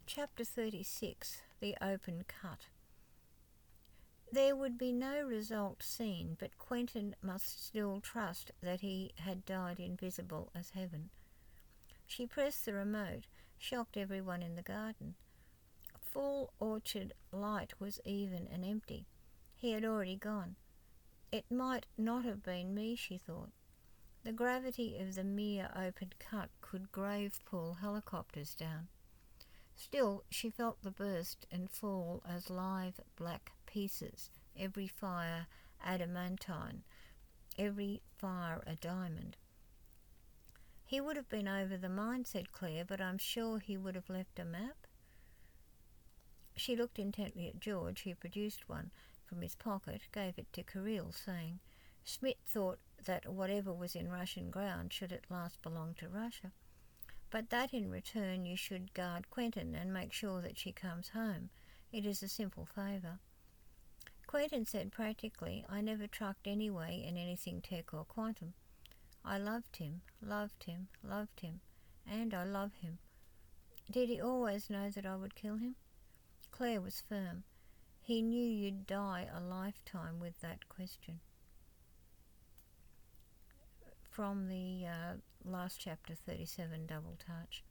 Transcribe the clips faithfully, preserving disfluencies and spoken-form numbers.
Chapter thirty-six. The Open Cut. There would be no result seen, but Quentin must still trust that he had died invisible as heaven. She pressed the remote, shocked everyone in the garden. Full orchard light was even and empty. He had already gone. It might not have been me, she thought. The gravity of the mere open cut could grave pull helicopters down. Still, she felt the burst and fall as live black pieces, every fire adamantine, every fire a diamond. He would have been over the mine, said Claire, but I'm sure he would have left a map. She looked intently at George, who produced one from his pocket, gave it to Kirill, saying, Schmidt thought that whatever was in Russian ground should at last belong to Russia, but that in return you should guard Quentin and make sure that she comes home. It is a simple favour. Quentin said practically, I never trucked anyway in anything tech or quantum. I loved him, loved him, loved him, and I love him. Did he always know that I would kill him? Claire was firm. He knew you'd die a lifetime with that question. From the uh, last chapter, thirty-seven, Double Touch.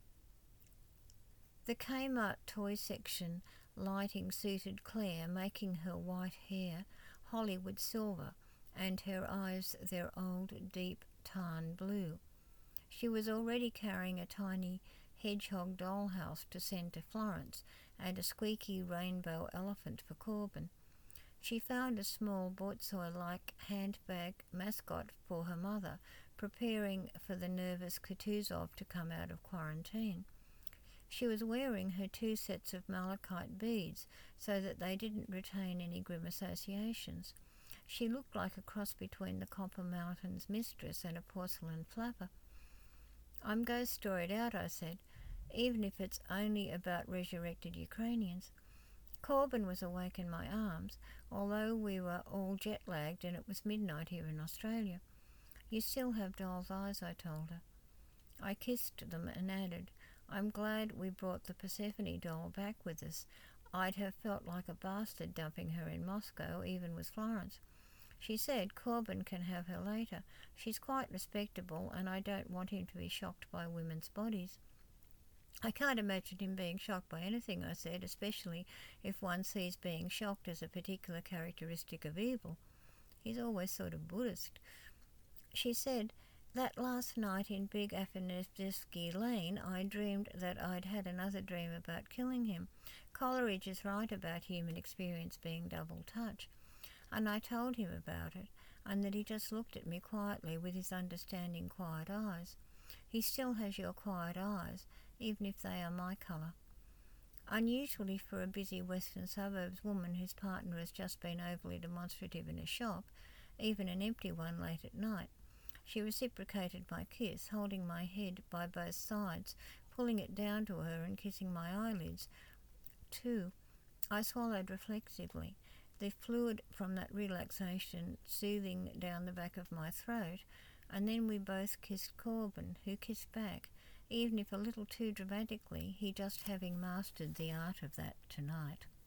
The Kmart toy section lighting suited Claire, making her white hair Hollywood silver and her eyes their old deep tarn blue. She was already carrying a tiny hedgehog dollhouse to send to Florence and a squeaky rainbow elephant for Corbin. She found a small Borzoi-like handbag mascot for her mother, preparing for the nervous Kutuzov to come out of quarantine. She was wearing her two sets of malachite beads so that they didn't retain any grim associations. She looked like a cross between the Copper Mountain's mistress and a porcelain flapper. I'm ghost storied out, I said, even if it's only about resurrected Ukrainians. Corbin was awake in my arms, although we were all jet-lagged and it was midnight here in Australia. You still have doll's eyes, I told her. I kissed them and added, I'm glad we brought the Persephone doll back with us. I'd have felt like a bastard dumping her in Moscow, even with Florence. She said Corbin can have her later. She's quite respectable and I don't want him to be shocked by women's bodies. I can't imagine him being shocked by anything, I said, especially if one sees being shocked as a particular characteristic of evil. He's always sort of Buddhist. She said, that last night in Big Afanasevsky Lane I dreamed that I'd had another dream about killing him. Coleridge is right about human experience being double touch. And I told him about it, and that he just looked at me quietly with his understanding quiet eyes. He still has your quiet eyes, even if they are my colour. Unusually for a busy western suburbs woman whose partner has just been overly demonstrative in a shop, even an empty one late at night, she reciprocated my kiss, holding my head by both sides, pulling it down to her and kissing my eyelids, too. I swallowed reflexively, the fluid from that relaxation soothing down the back of my throat, and then we both kissed Corbin, who kissed back, even if a little too dramatically, he just having mastered the art of that tonight.